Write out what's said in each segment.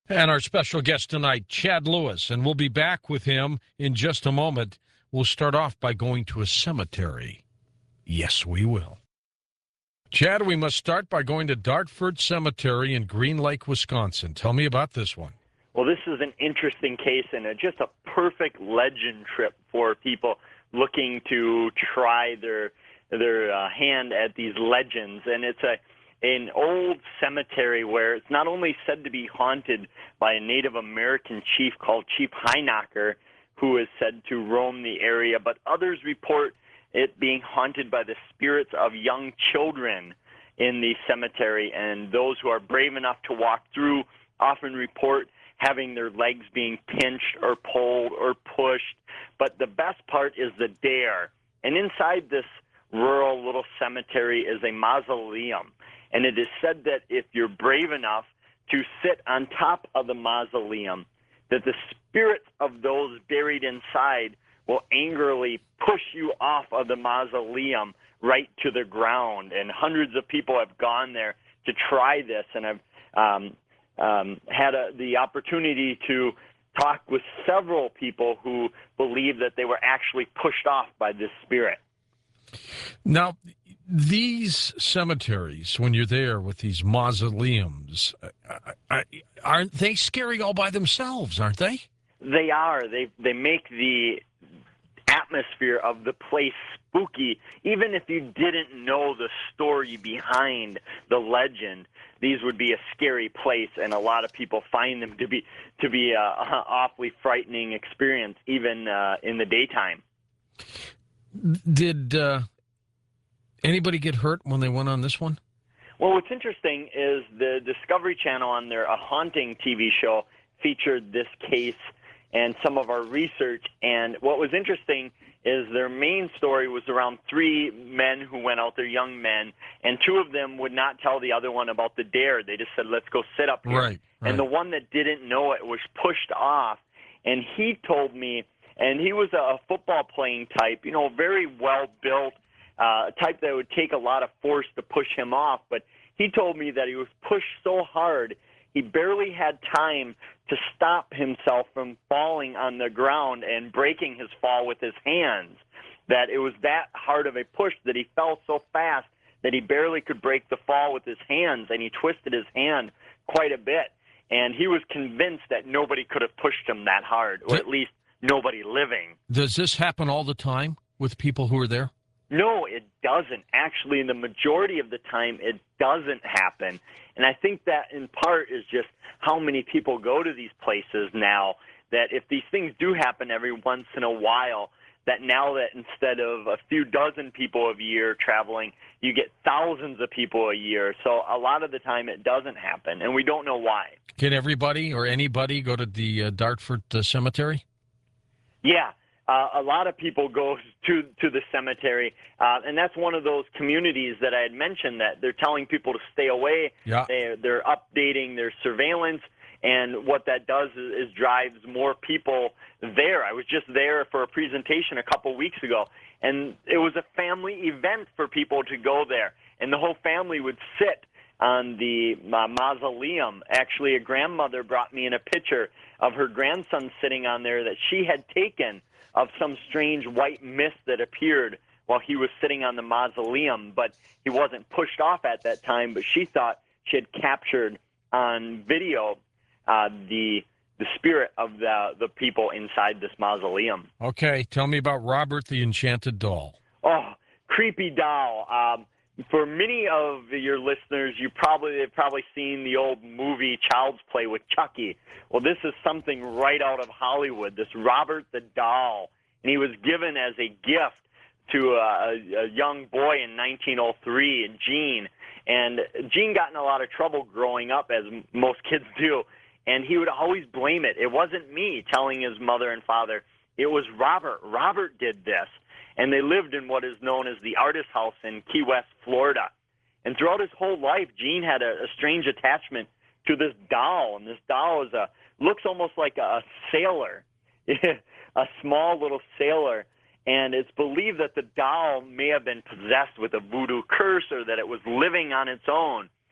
And our special guest tonight, Chad Lewis, and we'll be back with him in just a moment. We'll start off by going to a cemetery. Yes, we will. Chad, we must start by going to Dartford Cemetery in Green Lake, Wisconsin. Tell me about this one. Well, this is an interesting case and just a perfect legend trip for people looking to try their hand at these legends. And it's an old cemetery where it's not only said to be haunted by a Native American chief called Chief High-Knocker, who is said to roam the area, but others report it being haunted by the spirits of young children in the cemetery. And those who are brave enough to walk through often report having their legs being pinched or pulled or pushed. But the best part is the dare. And inside this rural little cemetery is a mausoleum. And it is said that if you're brave enough to sit on top of the mausoleum, that the spirits of those buried inside will angrily push you off of the mausoleum right to the ground. And hundreds of people have gone there to try this, and I've had the opportunity to talk with several people who believe that they were actually pushed off by this spirit. Now, these cemeteries, when you're there with these mausoleums, aren't they scary all by themselves, aren't they? They are. They make the atmosphere of the place spooky. Even if you didn't know the story behind the legend, these would be a scary place, and a lot of people find them to be a awfully frightening experience, even in the daytime. Did anybody get hurt when they went on this one? Well, what's interesting is the Discovery Channel on their A Haunting TV show featured this case and some of our research. And what was interesting is their main story was around three men who went out there, young men, and two of them would not tell the other one about the dare. They just said, let's go sit up here. Right. And the one that didn't know it was pushed off. And he told me, and he was a football-playing type, very well-built, type that would take a lot of force to push him off. But he told me that he was pushed so hard he barely had time to stop himself from falling on the ground and breaking his fall with his hands, that it was that hard of a push that he fell so fast that he barely could break the fall with his hands, and he twisted his hand quite a bit. And he was convinced that nobody could have pushed him that hard, or at least nobody living. Does this happen all the time with people who are there? No, it doesn't. Actually, in the majority of the time, it doesn't happen. And I think that in part is just how many people go to these places now, that if these things do happen every once in a while, that now that instead of a few dozen people a year traveling, you get thousands of people a year. So a lot of the time it doesn't happen, and we don't know why. Can everybody or anybody go to the Dartford Cemetery? Yeah. A lot of people go to the cemetery, and that's one of those communities that I had mentioned that they're telling people to stay away. Yeah. They're updating their surveillance, and what that does is drives more people there. I was just there for a presentation a couple weeks ago, and it was a family event for people to go there, and the whole family would sit on the mausoleum. Actually, a grandmother brought me in a picture of her grandson sitting on there that she had taken of some strange white mist that appeared while he was sitting on the mausoleum, but he wasn't pushed off at that time. But she thought she had captured on video the spirit of the people inside this mausoleum. Okay, tell me about Robert the Enchanted Doll. Oh, creepy doll. For many of your listeners, they've probably seen the old movie Child's Play with Chucky. Well, this is something right out of Hollywood, this Robert the Doll. And he was given as a gift to a young boy in 1903, Gene. And Gene got in a lot of trouble growing up, as most kids do. And he would always blame it. It wasn't me, telling his mother and father. It was Robert. Robert did this. And they lived in what is known as the Artist House in Key West, Florida. And throughout his whole life, Gene had a strange attachment to this doll. And this doll looks almost like a sailor, a small little sailor. And it's believed that the doll may have been possessed with a voodoo curse, or that it was living on its own.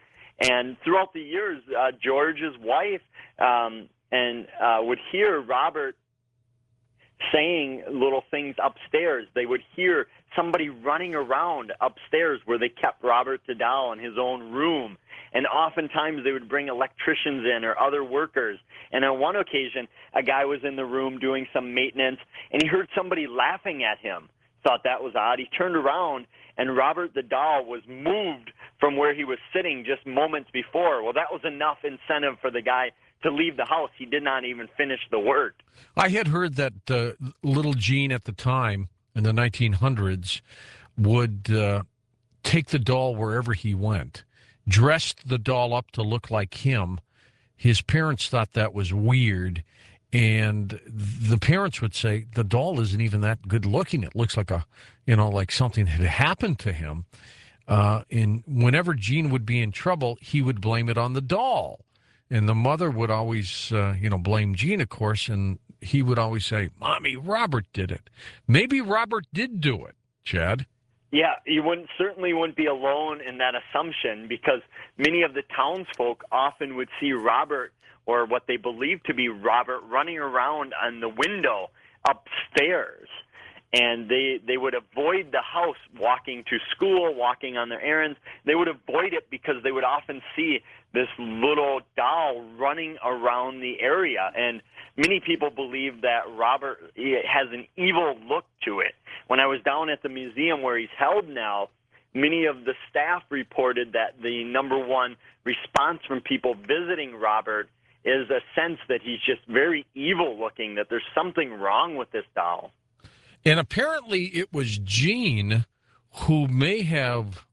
And throughout the years, George's wife would hear Robert saying little things upstairs. They would hear somebody running around upstairs where they kept Robert the doll in his own room. And oftentimes they would bring electricians in or other workers. And on one occasion, a guy was in the room doing some maintenance, and he heard somebody laughing at him. Thought that was odd. He turned around, and Robert the doll was moved from where he was sitting just moments before. Well, that was enough incentive for the guy to leave the house. He did not even finish the work. I had heard that little Gene at the time, in the 1900s, would take the doll wherever he went, dressed the doll up to look like him. His parents thought that was weird, and the parents would say, the doll isn't even that good looking. It looks like like something had happened to him. And whenever Gene would be in trouble, he would blame it on the doll. And the mother would always, blame Gene, of course, and he would always say, Mommy, Robert did it. Maybe Robert did do it, Chad. Yeah, you certainly wouldn't be alone in that assumption, because many of the townsfolk often would see Robert, or what they believed to be Robert, running around on the window upstairs. And they would avoid the house, walking to school, walking on their errands. They would avoid it because they would often see this little doll running around the area. And many people believe that Robert has an evil look to it. When I was down at the museum where he's held now, many of the staff reported that the number one response from people visiting Robert is a sense that he's just very evil looking, that there's something wrong with this doll. And apparently it was Gene who may have,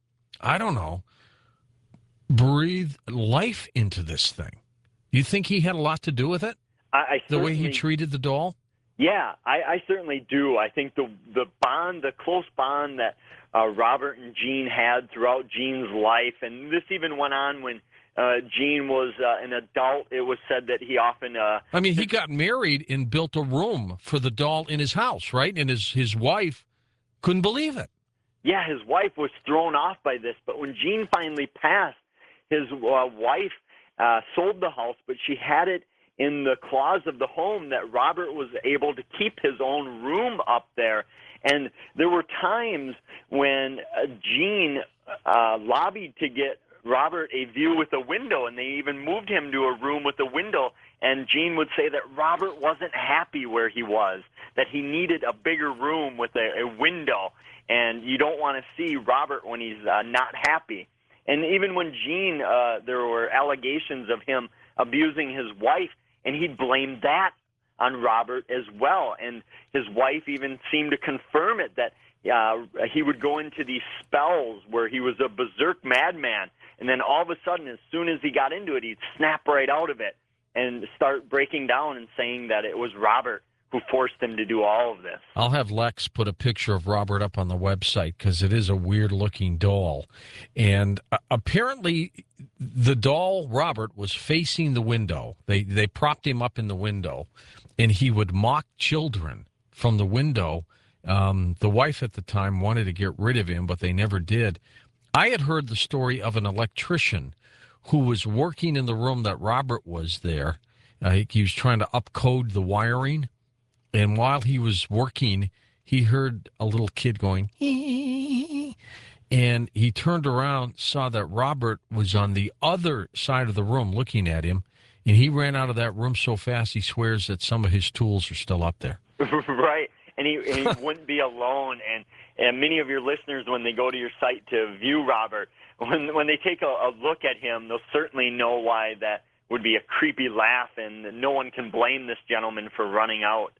breathed life into this thing. You think he had a lot to do with it? The way he treated the doll? Yeah, I certainly do. I think the close bond that Robert and Gene had throughout Gene's life, and this even went on when Gene was an adult. It was said that he often... he got married and built a room for the doll in his house, right? And his wife couldn't believe it. Yeah, his wife was thrown off by this. But when Gene finally passed, his wife sold the house, but she had it in the closet of the home that Robert was able to keep his own room up there. And there were times when Gene lobbied to get Robert a view with a window, and they even moved him to a room with a window. And Gene would say that Robert wasn't happy where he was, that he needed a bigger room with a window, and you don't want to see Robert when he's not happy. And even when Gene, there were allegations of him abusing his wife, and he blamed that on Robert as well. And his wife even seemed to confirm it, that he would go into these spells where he was a berserk madman. And then all of a sudden, as soon as he got into it, he'd snap right out of it and start breaking down and saying that it was Robert who forced him to do all of this. I'll have Lex put a picture of Robert up on the website because it is a weird-looking doll. And apparently the doll, Robert, was facing the window. They propped him up in the window, and he would mock children from the window. The wife at the time wanted to get rid of him, but they never did. I had heard the story of an electrician who was working in the room that Robert was there. He was trying to upcode the wiring, and while he was working, he heard a little kid going, hee, and he turned around, saw that Robert was on the other side of the room looking at him, and he ran out of that room so fast he swears that some of his tools are still up there. Right. And he wouldn't be alone. And many of your listeners, when they go to your site to view Robert, when they take a look at him, they'll certainly know why that would be a creepy laugh, and no one can blame this gentleman for running out.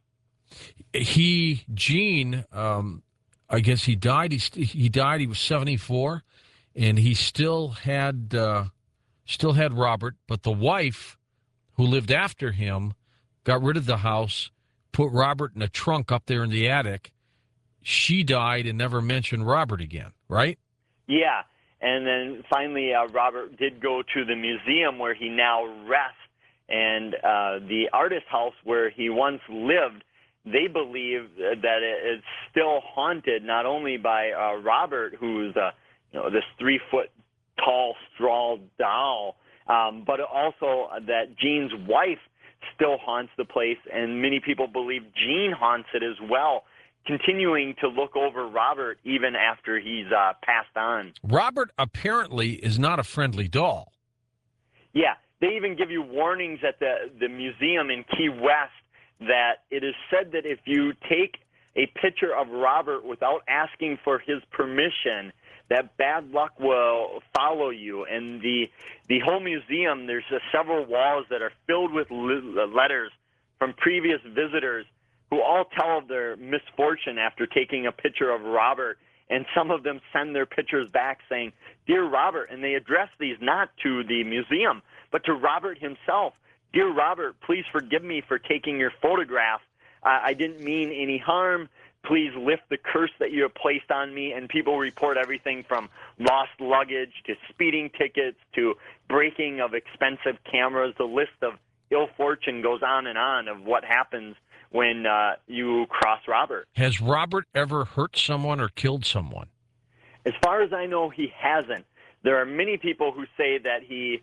Gene, I guess he died. He died. He was 74, and he still had Robert, but the wife who lived after him got rid of the house, put Robert in a trunk up there in the attic. She died and never mentioned Robert again, right? Yeah, and then finally Robert did go to the museum where he now rests, and the artist house where he once lived, they believe that it's still haunted not only by Robert, who's this 3-foot tall straw doll, but also that Gene's wife still haunts the place, and many people believe Gene haunts it as well, continuing to look over Robert even after he's passed on. Robert apparently is not a friendly doll. Yeah, they even give you warnings at the museum in Key West that it is said that if you take a picture of Robert without asking for his permission, that bad luck will follow you. And the whole museum, there's several walls that are filled with letters from previous visitors who all tell of their misfortune after taking a picture of Robert. And some of them send their pictures back saying, "Dear Robert," and they address these not to the museum, but to Robert himself. "Dear Robert, please forgive me for taking your photograph. I didn't mean any harm. Please lift the curse that you have placed on me." And people report everything from lost luggage to speeding tickets to breaking of expensive cameras. The list of ill fortune goes on of what happens when you cross Robert. Has Robert ever hurt someone or killed someone? As far as I know, he hasn't. There are many people who say that he's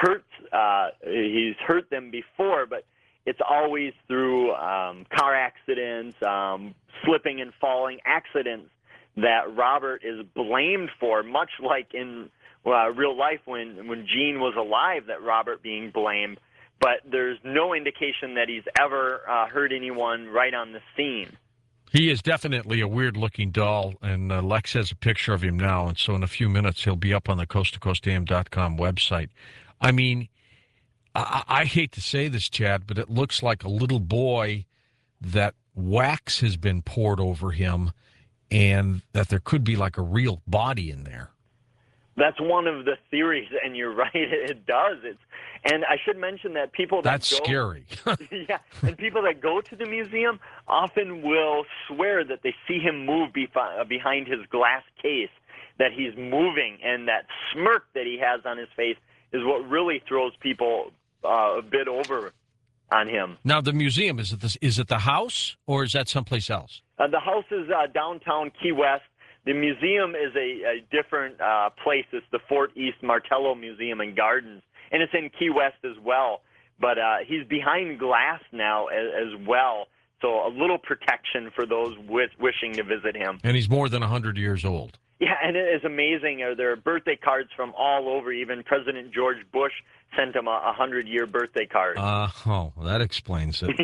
hurt them before, but it's always through car accidents, slipping and falling accidents that Robert is blamed for, much like in real life when Gene was alive, that Robert being blamed. But there's no indication that he's ever hurt anyone right on the scene. He is definitely a weird-looking doll, and Lex has a picture of him now, and so in a few minutes he'll be up on the coasttocoastam.com website. I mean, I hate to say this, Chad, but it looks like a little boy that wax has been poured over him and that there could be like a real body in there. That's one of the theories, and you're right, it does. And I should mention that people that That's scary. Yeah, and people that go to the museum often will swear that they see him move behind his glass case, that he's moving, and that smirk that he has on his face is what really throws people a bit over on him. Now, the museum, is it the house, or is that someplace else? The house is downtown Key West. The museum is a different place. It's the Fort East Martello Museum and Gardens, and it's in Key West as well. But he's behind glass now as well, so a little protection for those wishing to visit him. And he's more than 100 years old. Yeah, and it is amazing. There are birthday cards from all over. Even President George Bush sent him a 100-year birthday card. That explains it.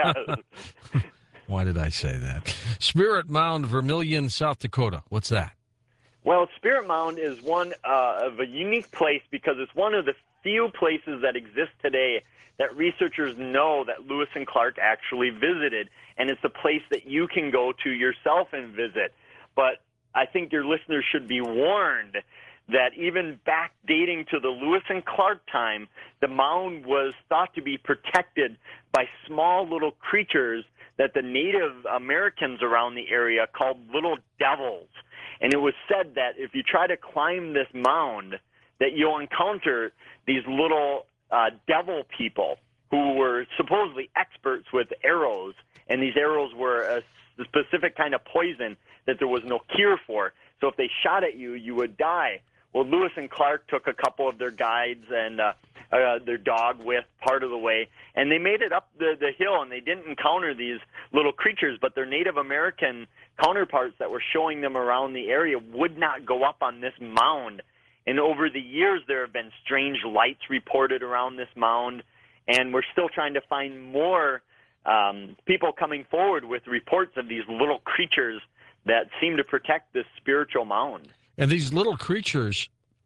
Yeah. Why did I say that? Spirit Mound, Vermilion, South Dakota. What's that? Well, Spirit Mound is one of a unique place because it's one of the few places that exist today that researchers know that Lewis and Clark actually visited, and it's a place that you can go to yourself and visit. But I think your listeners should be warned that even back dating to the Lewis and Clark time, the mound was thought to be protected by small little creatures that the Native Americans around the area called little devils. And it was said that if you try to climb this mound, that you'll encounter these little devil people who were supposedly experts with arrows, and these arrows were a specific kind of poison that there was no cure for. So if they shot at you, you would die. Well, Lewis and Clark took a couple of their guides and their dog with part of the way, and they made it up the hill, and they didn't encounter these little creatures, but their Native American counterparts that were showing them around the area would not go up on this mound. And over the years, there have been strange lights reported around this mound, and we're still trying to find more people coming forward with reports of these little creatures that seem to protect this spiritual mound. And these little creatures,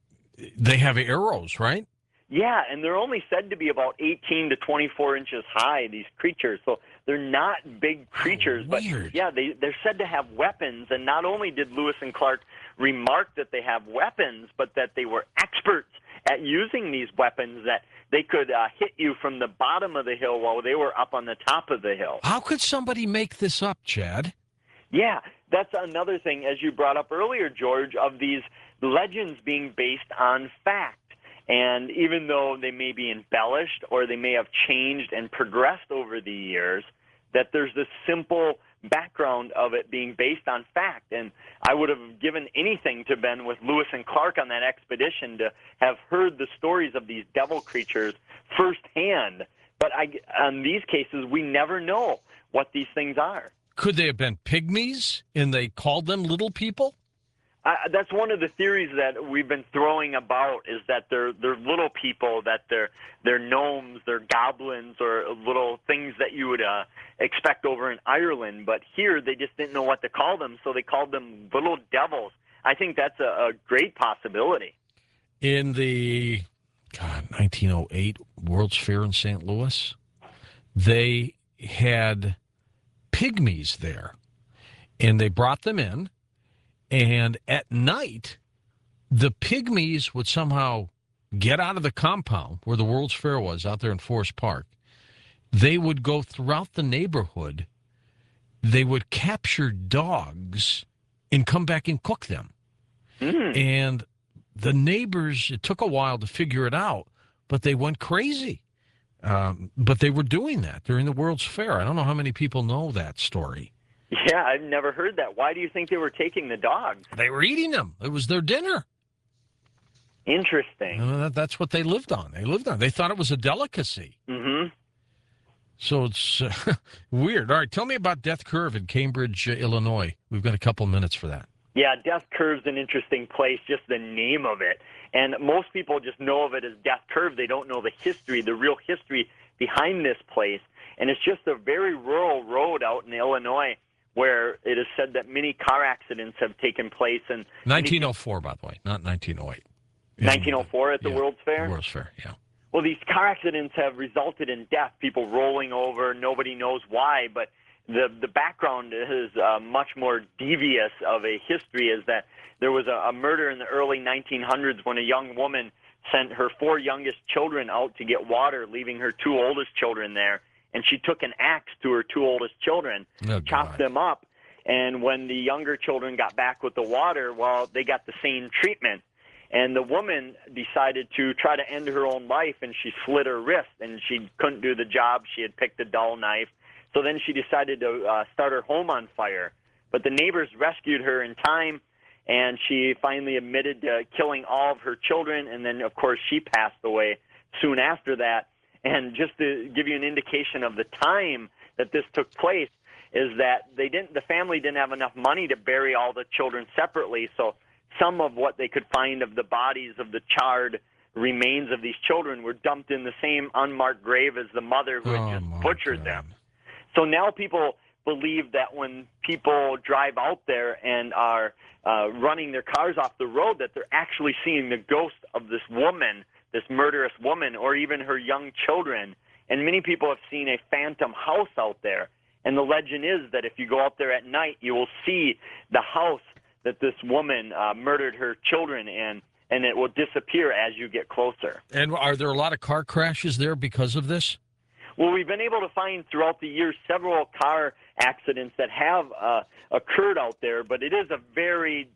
they have arrows, right? Yeah, and they're only said to be about 18 to 24 inches high, these creatures. So they're not big creatures. But yeah, they're said to have weapons. And not only did Lewis and Clark remark that they have weapons, but that they were experts at using these weapons, that they could hit you from the bottom of the hill while they were up on the top of the hill. How could somebody make this up, Chad? Yeah, that's another thing, as you brought up earlier, George, of these legends being based on fact. And even though they may be embellished or they may have changed and progressed over the years, that there's this simple background of it being based on fact. And I would have given anything to been with Lewis and Clark on that expedition to have heard the stories of these devil creatures firsthand. But on these cases, we never know what these things are. Could they have been pygmies and they called them little people? That's one of the theories that we've been throwing about, is that they're little people, that they're gnomes, they're goblins, or little things that you would expect over in Ireland. But here they just didn't know what to call them, so they called them little devils. I think that's a great possibility. In the 1908 World's Fair in St. Louis, they had pygmies there, and they brought them in. And at night, the pygmies would somehow get out of the compound where the World's Fair was out there in Forest Park. They would go throughout the neighborhood. They would capture dogs and come back and cook them. And the neighbors, it took a while to figure it out, but they went crazy. But they were doing that during the World's Fair. I don't know how many people know that story. Yeah, I've never heard that. Why do you think they were taking the dogs? They were eating them. It was their dinner. Interesting. That's what they lived on. They thought it was a delicacy. Mm-hmm. So it's weird. All right, tell me about Death Curve in Cambridge, Illinois. We've got a couple minutes for that. Yeah, Death Curve's an interesting place, just the name of it. And most people just know of it as Death Curve. They don't know the history, the real history behind this place. And it's just a very rural road out in Illinois where it is said that many car accidents have taken place. And 1904, by the way, not 1908. 1904 at the World's Fair? World's Fair, yeah. Well, these car accidents have resulted in death, people rolling over. Nobody knows why, but the background is much more devious of a history, is that there was a murder in the early 1900s when a young woman sent her 4 youngest children out to get water, leaving her 2 oldest children there. And she took an axe to her 2 oldest children, chopped them up. And when the younger children got back with the water, well, they got the same treatment. And the woman decided to try to end her own life, and she slit her wrist, and she couldn't do the job. She had picked a dull knife. So then she decided to start her home on fire. But the neighbors rescued her in time, and she finally admitted to killing all of her children. And then, of course, she passed away soon after that. And just to give you an indication of the time that this took place, is that the family didn't have enough money to bury all the children separately. So some of what they could find of the bodies of the charred remains of these children were dumped in the same unmarked grave as the mother who had just butchered them. So now people believe that when people drive out there and are running their cars off the road, that they're actually seeing the ghost of this woman, this murderous woman, or even her young children. And many people have seen a phantom house out there. And the legend is that if you go out there at night, you will see the house that this woman murdered her children in, and it will disappear as you get closer. And are there a lot of car crashes there because of this? Well, we've been able to find throughout the years several car accidents that have occurred out there, but it is a very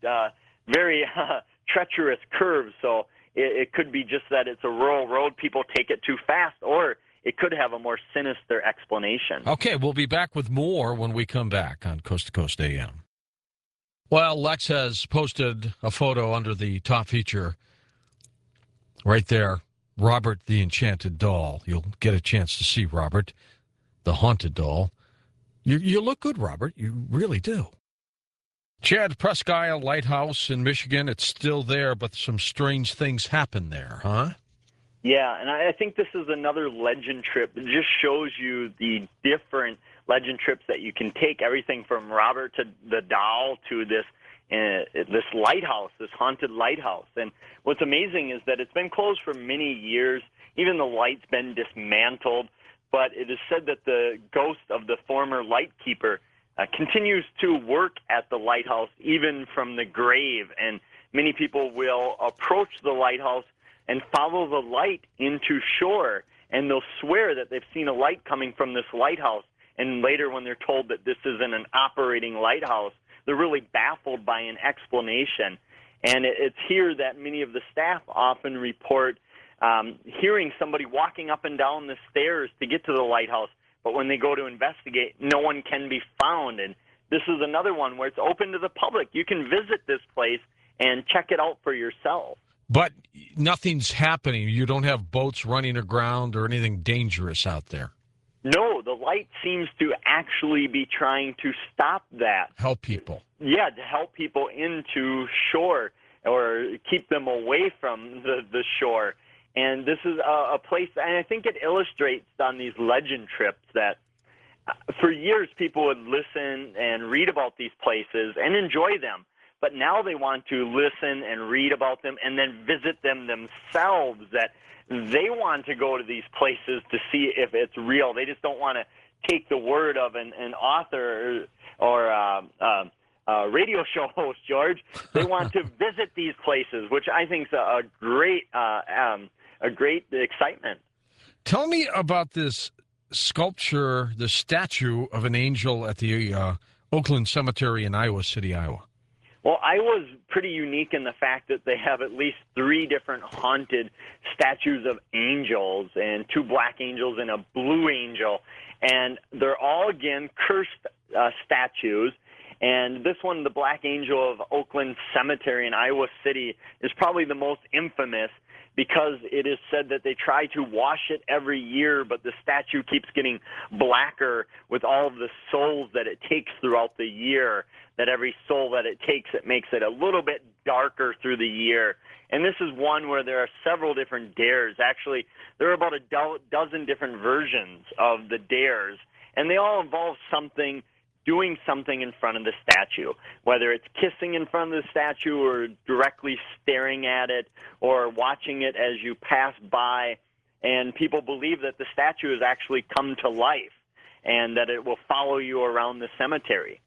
treacherous curve. So it could be just that it's a rural road, people take it too fast, or it could have a more sinister explanation. Okay, we'll be back with more when we come back on Coast to Coast AM. Well, Lex has posted a photo under the top feature right there. Robert the Enchanted Doll. You'll get a chance to see Robert, the haunted doll. You look good, Robert. You really do. Chad, Presque Isle Lighthouse in Michigan, it's still there, but some strange things happen there, huh? Yeah, and I think this is another legend trip. It just shows you the different legend trips that you can take, everything from Robert to the doll to this lighthouse, this haunted lighthouse. And what's amazing is that it's been closed for many years. Even the light's been dismantled, but it is said that the ghost of the former lightkeeper continues to work at the lighthouse, even from the grave. And many people will approach the lighthouse and follow the light into shore, and they'll swear that they've seen a light coming from this lighthouse. And later, when they're told that this isn't an operating lighthouse, they're really baffled by an explanation. And it's here that many of the staff often report hearing somebody walking up and down the stairs to get to the lighthouse, but when they go to investigate, no one can be found. And this is another one where it's open to the public. You can visit this place and check it out for yourself. But nothing's happening. You don't have boats running aground or anything dangerous out there. No, the light seems to actually be trying to stop that. Help people. Yeah, to help people into shore or keep them away from the shore. And this is a place, and I think it illustrates on these legend trips that for years people would listen and read about these places and enjoy them. But now they want to listen and read about them and then visit them themselves, that they want to go to these places to see if it's real. They just don't want to take the word of an author or radio show host, George. They want to visit these places, which I think is a great excitement. Tell me about this sculpture, the statue of an angel at the Oakland Cemetery in Iowa City, Iowa. Well, Iowa's pretty unique in the fact that they have at least 3 different haunted statues of angels, and 2 black angels and a blue angel. And they're all, again, cursed statues. And this one, the Black Angel of Oakland Cemetery in Iowa City, is probably the most infamous because it is said that they try to wash it every year, but the statue keeps getting blacker with all of the souls that it takes throughout the year. That every soul that it takes, it makes it a little bit darker through the year. And this is one where there are several different dares. Actually, there are about a dozen different versions of the dares, and they all involve something, doing something in front of the statue, whether it's kissing in front of the statue or directly staring at it or watching it as you pass by. And people believe that the statue has actually come to life and that it will follow you around the cemetery.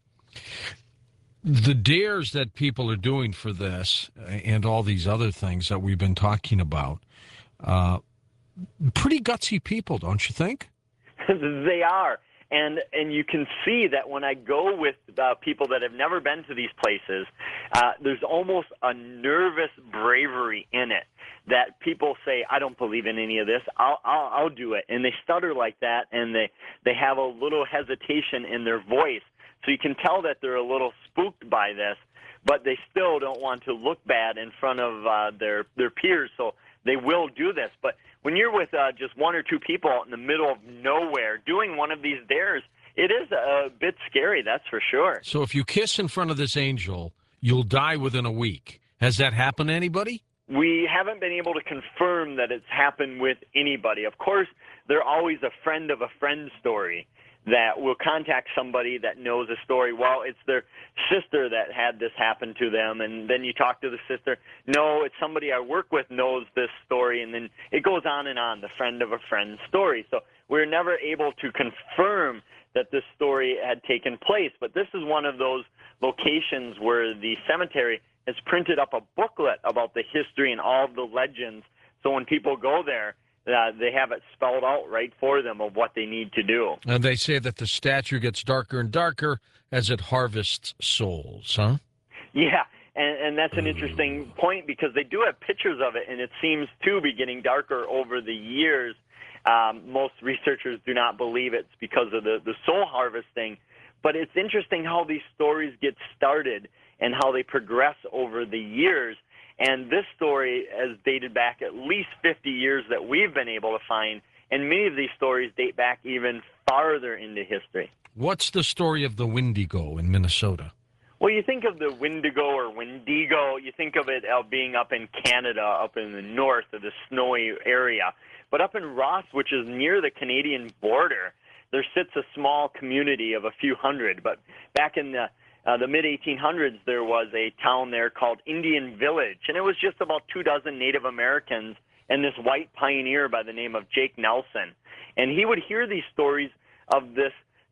The dares that people are doing for this and all these other things that we've been talking about, pretty gutsy people, don't you think? They are. And you can see that when I go with people that have never been to these places, there's almost a nervous bravery in it that people say, I don't believe in any of this. I'll do it. And they stutter like that, and they have a little hesitation in their voice. So you can tell that they're a little spooked by this, but they still don't want to look bad in front of their peers, so they will do this. But when you're with just 1 or 2 people out in the middle of nowhere doing one of these dares, it is a bit scary, that's for sure. So if you kiss in front of this angel, you'll die within a week. Has that happened to anybody? We haven't been able to confirm that it's happened with anybody. Of course, they're always a friend of a friend story that will contact somebody that knows a story. Well, it's their sister that had this happen to them, and then you talk to the sister. No, it's somebody I work with knows this story, and then it goes on and on, the friend of a friend story. So we're never able to confirm that this story had taken place, but this is one of those locations where the cemetery has printed up a booklet about the history and all of the legends, so when people go there, they have it spelled out right for them of what they need to do. And they say that the statue gets darker and darker as it harvests souls, huh? Yeah, and that's an interesting point because they do have pictures of it, and it seems to be getting darker over the years. Most researchers do not believe it's because of the soul harvesting, but it's interesting how these stories get started and how they progress over the years. And this story has dated back at least 50 years that we've been able to find, and many of these stories date back even farther into history. What's the story of the Wendigo in Minnesota? Well, you think of the Wendigo or Wendigo, you think of it being up in Canada, up in the north of the snowy area. But up in Ross, which is near the Canadian border, there sits a small community of a few hundred. But back in the mid-1800s, there was a town there called Indian Village, and it was just about 24 Native Americans and this white pioneer by the name of Jake Nelson. And he would hear these stories of this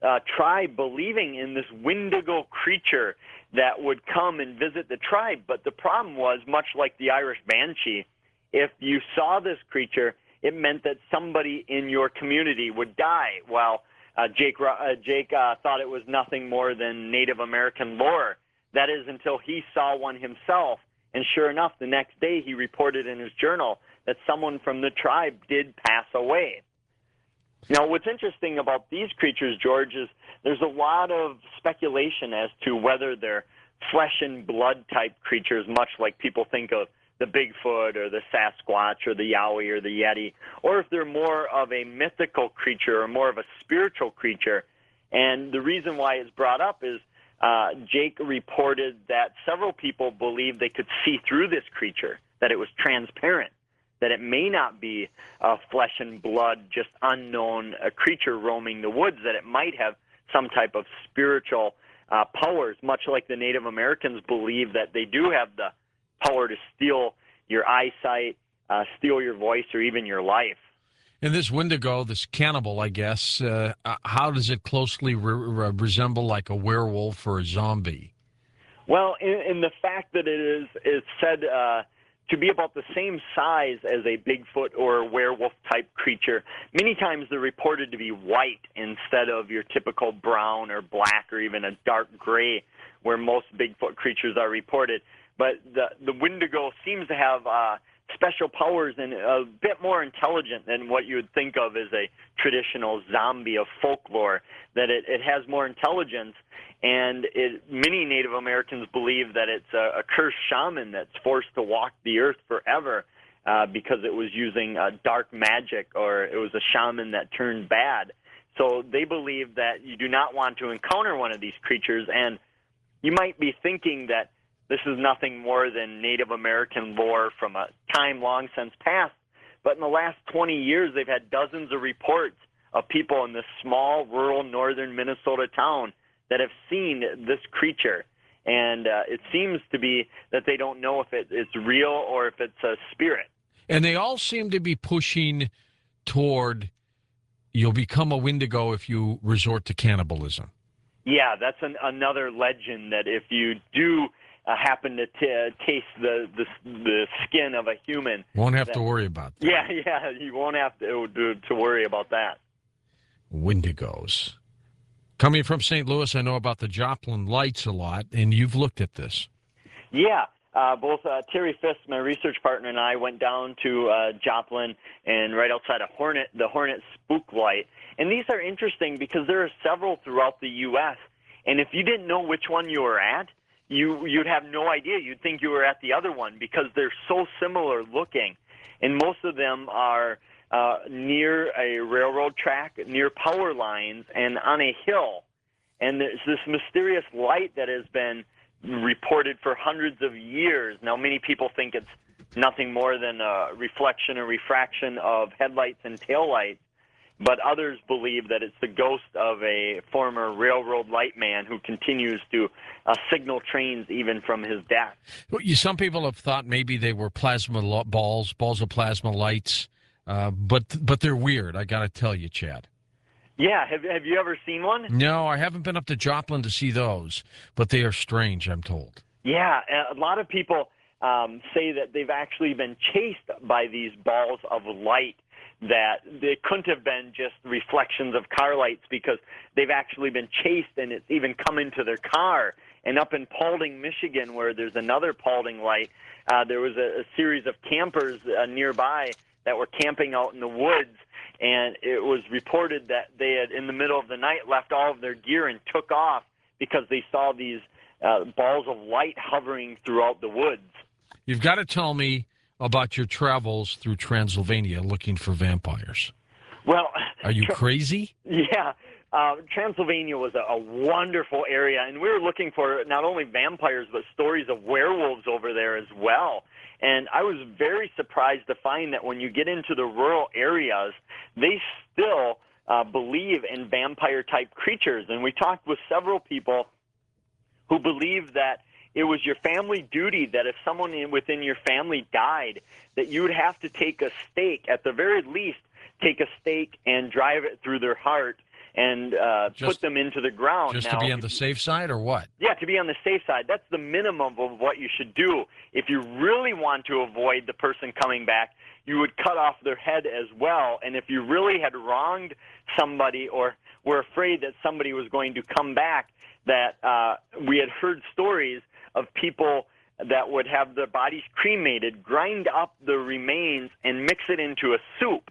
tribe believing in this Wendigo creature that would come and visit the tribe. But the problem was, much like the Irish Banshee, if you saw this creature, it meant that somebody in your community would die. Well, Jake thought it was nothing more than Native American lore. That is until he saw one himself. And sure enough, the next day he reported in his journal that someone from the tribe did pass away. Now, what's interesting about these creatures, George, is there's a lot of speculation as to whether they're flesh and blood type creatures, much like people think of the Bigfoot or the Sasquatch or the Yowie or the Yeti, or if they're more of a mythical creature or more of a spiritual creature. And the reason why it's brought up is Jake reported that several people believed they could see through this creature, that it was transparent, that it may not be a flesh and blood, just unknown creature roaming the woods, that it might have some type of spiritual powers, much like the Native Americans believe that they do have the power to steal your eyesight, steal your voice, or even your life. And this Wendigo, this cannibal, I guess, how does it closely resemble like a werewolf or a zombie? Well, in the fact that it's said to be about the same size as a Bigfoot or a werewolf-type creature. Many times they're reported to be white instead of your typical brown or black or even a dark gray where most Bigfoot creatures are reported. But the Wendigo seems to have special powers and a bit more intelligent than what you would think of as a traditional zombie of folklore, that it has more intelligence. And many Native Americans believe that it's a cursed shaman that's forced to walk the earth forever because it was using dark magic, or it was a shaman that turned bad. So they believe that you do not want to encounter one of these creatures. And you might be thinking that this is nothing more than Native American lore from a time long since past. But in the last 20 years, they've had dozens of reports of people in this small, rural, northern Minnesota town that have seen this creature. And it seems to be that they don't know if it's real or if it's a spirit. And they all seem to be pushing toward you'll become a Wendigo if you resort to cannibalism. Yeah, that's another legend, that if you do happen to taste the skin of a human, won't have to worry about that. Yeah, you won't have to worry about that. Wendigos. Coming from St. Louis, I know about the Joplin lights a lot, and you've looked at this. Yeah, both Terry Fisk, my research partner, and I went down to Joplin and right outside of the Hornet Spook Light. And these are interesting because there are several throughout the U.S., and if you didn't know which one you were at, you'd have no idea. You'd think you were at the other one because they're so similar looking. And most of them are near a railroad track, near power lines, and on a hill. And there's this mysterious light that has been reported for hundreds of years. Now, many people think it's nothing more than a reflection or refraction of headlights and taillights, but others believe that it's the ghost of a former railroad lightman who continues to signal trains even from his death. Well, some people have thought maybe they were plasma balls of plasma lights, but they're weird, I got to tell you, Chad. Yeah, have you ever seen one? No, I haven't been up to Joplin to see those, but they are strange, I'm told. Yeah, a lot of people say that they've actually been chased by these balls of light, that they couldn't have been just reflections of car lights because they've actually been chased and it's even come into their car. And up in Paulding, Michigan, where there's another Paulding light, there was a series of campers nearby that were camping out in the woods, and it was reported that they had, in the middle of the night, left all of their gear and took off because they saw these balls of light hovering throughout the woods. You've got to tell me about your travels through Transylvania looking for vampires. Well, are you crazy? Yeah. Transylvania was a wonderful area, and we were looking for not only vampires but stories of werewolves over there as well. And I was very surprised to find that when you get into the rural areas, they still believe in vampire-type creatures. And we talked with several people who believe that it was your family duty that if someone within your family died, that you would have to take a stake, at the very least, take a stake and drive it through their heart and put them into the ground. Just to be on the safe side, or what? Yeah, to be on the safe side. That's the minimum of what you should do. If you really want to avoid the person coming back, you would cut off their head as well. And if you really had wronged somebody or were afraid that somebody was going to come back, that we had heard stories of people that would have their bodies cremated, grind up the remains, and mix it into a soup.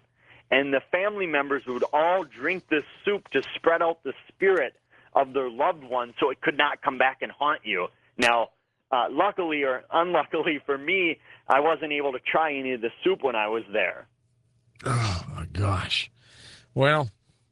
and the family members would all drink this soup to spread out the spirit of their loved one so it could not come back and haunt you. Now, luckily or unluckily for me, I wasn't able to try any of the soup when I was there. Oh, my gosh. Well,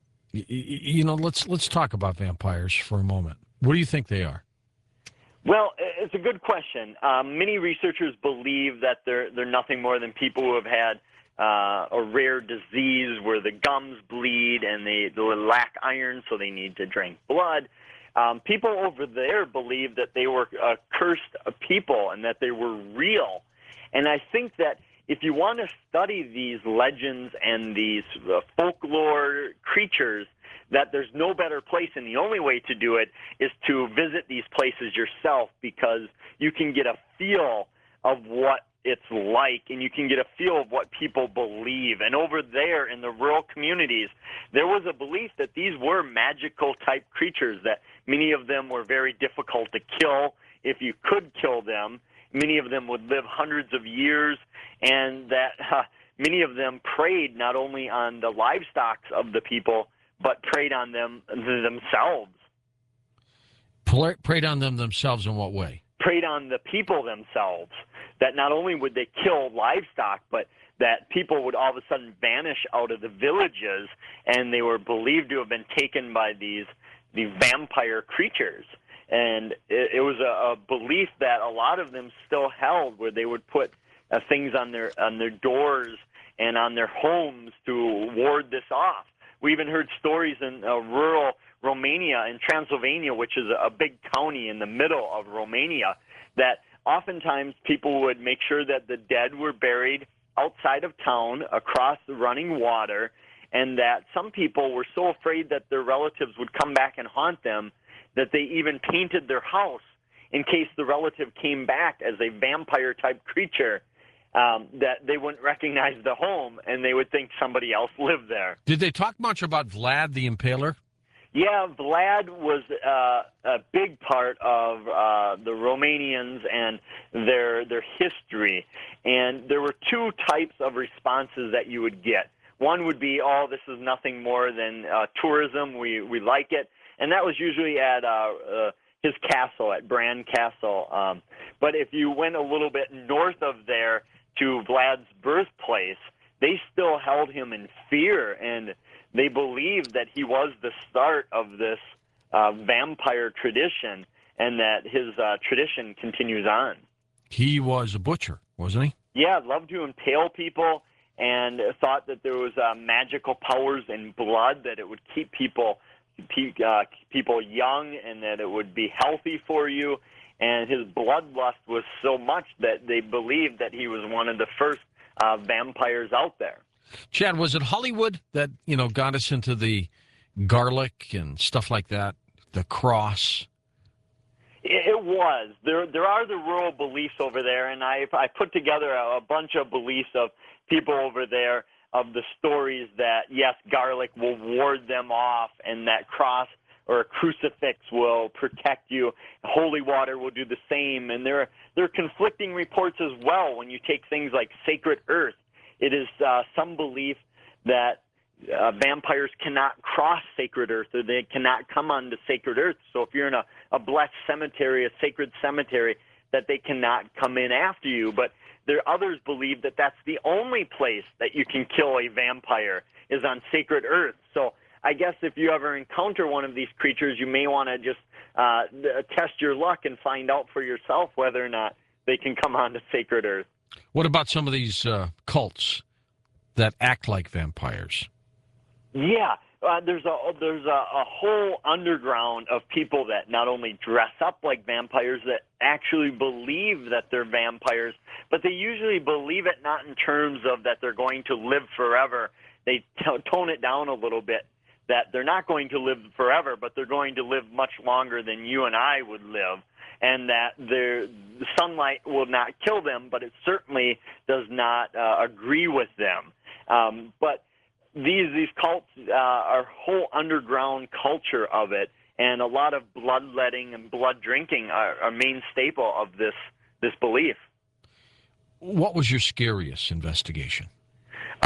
let's talk about vampires for a moment. What do you think they are? Well, it's a good question. Many researchers believe that they're nothing more than people who have had a rare disease where the gums bleed and they lack iron, so they need to drink blood. People over there believe that they were cursed people and that they were real. And I think that if you want to study these legends and these folklore creatures, that there's no better place, and the only way to do it is to visit these places yourself, because you can get a feel of what it's like, and you can get a feel of what people believe. And over there in the rural communities, there was a belief that these were magical type creatures, that many of them were very difficult to kill if you could kill them. Many of them would live hundreds of years, and that many of them preyed not only on the livestock of the people, but preyed on them themselves. Preyed on them themselves in what way? Preyed on the people themselves. That not only would they kill livestock, but that people would all of a sudden vanish out of the villages, and they were believed to have been taken by the vampire creatures. And it was a belief that a lot of them still held, where they would put things on their doors and on their homes to ward this off. We even heard stories in rural Romania, in Transylvania, which is a big county in the middle of Romania, that oftentimes people would make sure that the dead were buried outside of town across the running water, and that some people were so afraid that their relatives would come back and haunt them that they even painted their house in case the relative came back as a vampire-type creature, that they wouldn't recognize the home, and they would think somebody else lived there. Did they talk much about Vlad the Impaler? Yeah, Vlad was a big part of the Romanians and their history. And there were two types of responses that you would get. One would be, oh, this is nothing more than tourism. We like it. And that was usually at his castle, at Bran Castle. But if you went a little bit north of there to Vlad's birthplace, they still held him in fear, and they believed that he was the start of this vampire tradition, and that his tradition continues on. He was a butcher, wasn't he? Yeah, loved to impale people, and thought that there was magical powers in blood, that it would keep people young, and that it would be healthy for you. And his bloodlust was so much that they believed that he was one of the first vampires out there. Chad, was it Hollywood that got us into the garlic and stuff like that, the cross? It was. There are the rural beliefs over there, and I put together a bunch of beliefs of people over there, of the stories that, yes, garlic will ward them off, and that cross or a crucifix will protect you. Holy water will do the same. And there are conflicting reports as well when you take things like sacred earth. It is some belief that vampires cannot cross sacred earth, or they cannot come onto sacred earth. So if you're in a blessed cemetery, a sacred cemetery, that they cannot come in after you. But others believe that that's the only place that you can kill a vampire, is on sacred earth. So I guess if you ever encounter one of these creatures, you may want to just test your luck and find out for yourself whether or not they can come onto sacred earth. What about some of these cults that act like vampires? Yeah, there's a whole underground of people that not only dress up like vampires, that actually believe that they're vampires, but they usually believe it not in terms of that they're going to live forever. They tone it down a little bit, that they're not going to live forever, but they're going to live much longer than you and I would live, and that the sunlight will not kill them, but it certainly does not agree with them. But these cults are a whole underground culture of it, and a lot of bloodletting and blood drinking are a main staple of this belief. What was your scariest investigation?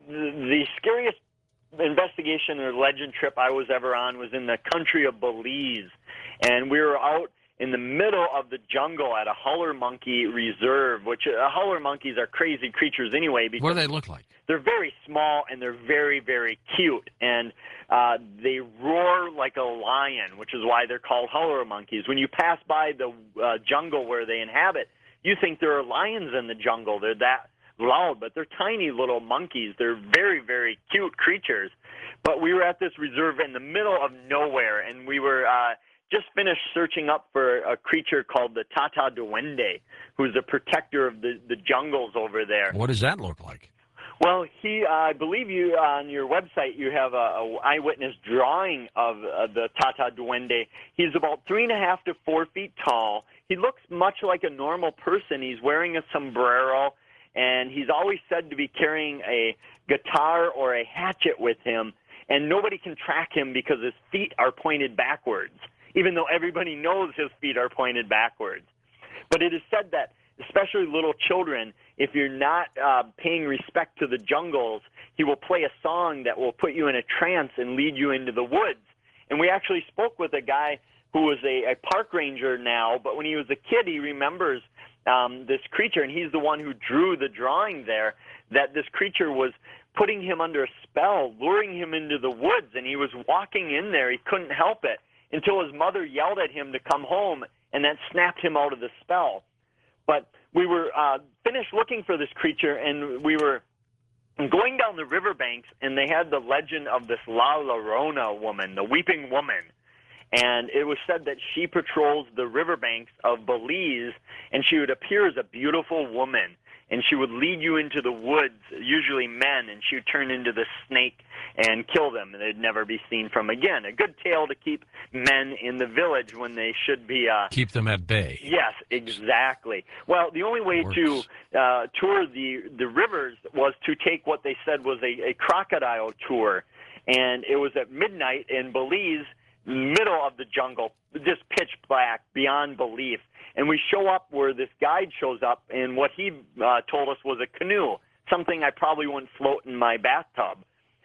the scariest investigation or legend trip I was ever on was in the country of Belize, and we were out in the middle of the jungle at a howler monkey reserve, which howler monkeys are crazy creatures anyway. Because what do they look like? they're very small and they're very, very cute, and they roar like a lion, which is why they're called howler monkeys. When you pass by the jungle where they inhabit, you think there are lions in the jungle. They're that loud, but they're tiny little monkeys. They're very, very cute creatures. But we were at this reserve in the middle of nowhere, and we were just finished searching up for a creature called the Tata Duende, who's a protector of the jungles over there. What does that look like? Well, I believe you on your website you have a eyewitness drawing of the Tata Duende. He's about 3.5 to 4 feet tall. He looks much like a normal person. He's wearing a sombrero, and he's always said to be carrying a guitar or a hatchet with him, and nobody can track him because his feet are pointed backwards, even though everybody knows his feet are pointed backwards. But it is said that, especially little children, if you're not paying respect to the jungles, he will play a song that will put you in a trance and lead you into the woods. And we actually spoke with a guy who was a park ranger now, but when he was a kid, he remembers this creature, and he's the one who drew the drawing there, that this creature was putting him under a spell, luring him into the woods, and he was walking in there. He couldn't help it until his mother yelled at him to come home, and that snapped him out of the spell. But we were finished looking for this creature, and we were going down the riverbanks, and they had the legend of this La Llorona woman, the weeping woman. And it was said that she patrols the riverbanks of Belize, and she would appear as a beautiful woman, and she would lead you into the woods, usually men, and she would turn into the snake and kill them, and they'd never be seen from again. A good tale to keep men in the village when they should be... keep them at bay. Yes, exactly. Well, the only way to tour the rivers was to take what they said was a crocodile tour, and it was at midnight in Belize, middle of the jungle, just pitch black, beyond belief. And we show up where this guide shows up, and what he told us was a canoe, something I probably wouldn't float in my bathtub.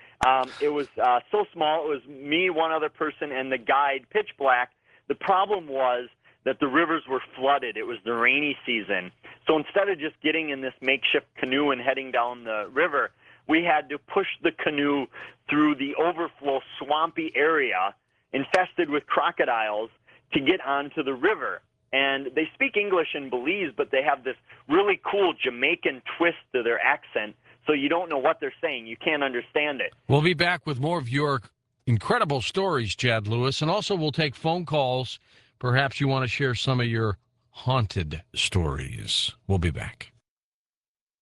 It was so small. It was me, one other person, and the guide, pitch black. The problem was that the rivers were flooded. It was the rainy season. So instead of just getting in this makeshift canoe and heading down the river, we had to push the canoe through the overflow swampy area infested with crocodiles to get onto the river. And they speak English in Belize, but they have this really cool Jamaican twist to their accent, so you don't know what they're saying. You can't understand it. We'll be back with more of your incredible stories, Chad Lewis, and also we'll take phone calls. Perhaps you want to share some of your haunted stories. We'll be back.